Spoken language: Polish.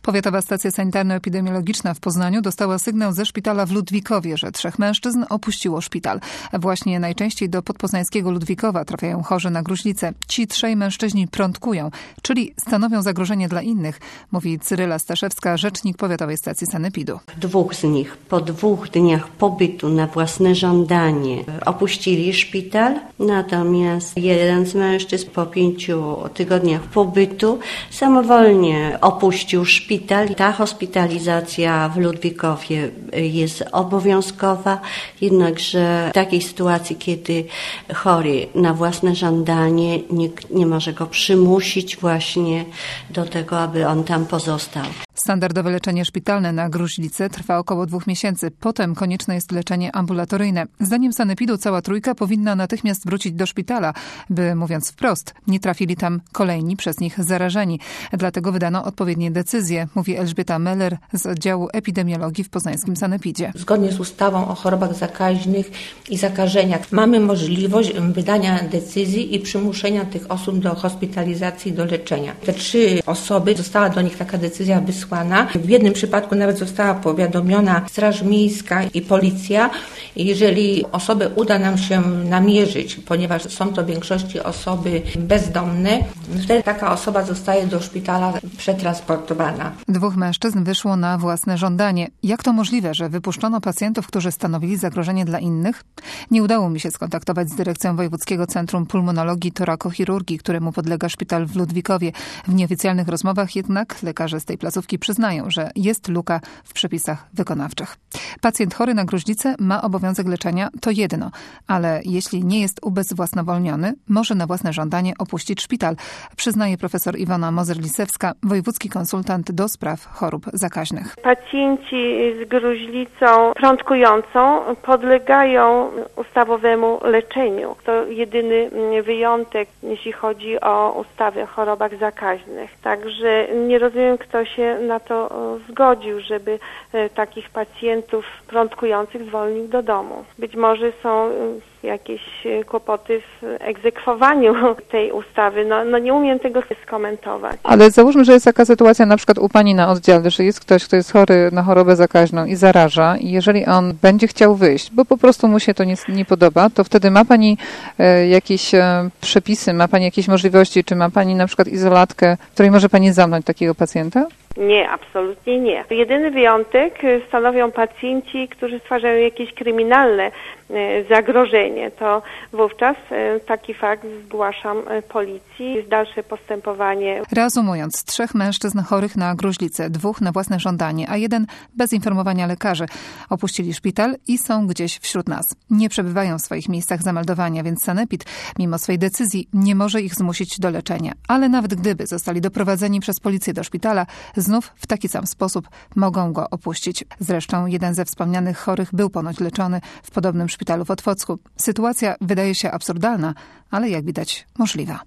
Powiatowa Stacja Sanitarno-Epidemiologiczna w Poznaniu dostała sygnał ze szpitala w Ludwikowie, że 3 mężczyzn opuściło szpital. Właśnie najczęściej do podpoznańskiego Ludwikowa trafiają chorzy na gruźlicę. Ci 3 mężczyźni prądkują, czyli stanowią zagrożenie dla innych, mówi Cyryla Staszewska, rzecznik Powiatowej Stacji Sanepidu. 2 z nich po 2 dniach pobytu na własne żądanie opuścili szpital, natomiast jeden z mężczyzn po 5 tygodniach pobytu samowolnie opuścił szpital. Ta hospitalizacja w Ludwikowie jest obowiązkowa, jednakże w takiej sytuacji, kiedy chory na własne żądanie, nikt nie może go przymusić właśnie do tego, aby on tam pozostał. Standardowe leczenie szpitalne na gruźlicę trwa około 2 miesięcy. Potem konieczne jest leczenie ambulatoryjne. Zdaniem sanepidu cała trójka powinna natychmiast wrócić do szpitala, by, mówiąc wprost, nie trafili tam kolejni przez nich zarażeni. Dlatego wydano odpowiednie decyzje, mówi Elżbieta Meller z oddziału epidemiologii w poznańskim sanepidzie. Zgodnie z ustawą o chorobach zakaźnych i zakażeniach mamy możliwość wydania decyzji i przymuszenia tych osób do hospitalizacji, do leczenia. Te 3 osoby, została do nich taka decyzja wysłana. W jednym przypadku nawet została powiadomiona Straż Miejska i Policja. Jeżeli osobę uda nam się namierzyć, ponieważ są to w większości osoby bezdomne, wtedy taka osoba zostaje do szpitala przetransportowana. 2 mężczyzn wyszło na własne żądanie. Jak to możliwe, że wypuszczono pacjentów, którzy stanowili zagrożenie dla innych? Nie udało mi się skontaktować z dyrekcją Wojewódzkiego Centrum Pulmonologii i Torakochirurgii, któremu podlega szpital w Ludwikowie. W nieoficjalnych rozmowach jednak lekarze z tej placówki przyznają, że jest luka w przepisach wykonawczych. Pacjent chory na gruźlicę ma obowiązek leczenia, to jedno, ale jeśli nie jest ubezwłasnowolniony, może na własne żądanie opuścić szpital, przyznaje profesor Iwona Mozer-Lisewska, wojewódzki konsultant do spraw chorób zakaźnych. Pacjenci z gruźlicą prądkującą podlegają ustawowemu leczeniu. To jedyny wyjątek, jeśli chodzi o ustawę o chorobach zakaźnych. Także nie rozumiem, kto się na to zgodził, żeby takich pacjentów prądkujących zwolnił do domu. Być może są jakieś kłopoty w egzekwowaniu tej ustawy. No nie umiem tego skomentować. Ale załóżmy, że jest taka sytuacja na przykład u Pani na oddziale, że jest ktoś, kto jest chory na chorobę zakaźną i zaraża i jeżeli on będzie chciał wyjść, bo po prostu mu się to nie podoba, to wtedy ma Pani jakieś przepisy, ma Pani jakieś możliwości, czy ma Pani na przykład izolatkę, w której może Pani zamknąć takiego pacjenta? Nie, absolutnie nie. Jedyny wyjątek stanowią pacjenci, którzy stwarzają jakieś kryminalne zagrożenie. To wówczas taki fakt zgłaszam policji. Jest dalsze postępowanie. Reasumując, 3 mężczyzn chorych na gruźlicę, 2 na własne żądanie, a 1 bez informowania lekarzy. Opuścili szpital i są gdzieś wśród nas. Nie przebywają w swoich miejscach zameldowania, więc sanepid, mimo swej decyzji, nie może ich zmusić do leczenia. Ale nawet gdyby zostali doprowadzeni przez policję do szpitala, znów w taki sam sposób mogą go opuścić. Zresztą jeden ze wspomnianych chorych był ponoć leczony w podobnym szpitalu w Otwocku. Sytuacja wydaje się absurdalna, ale jak widać możliwa.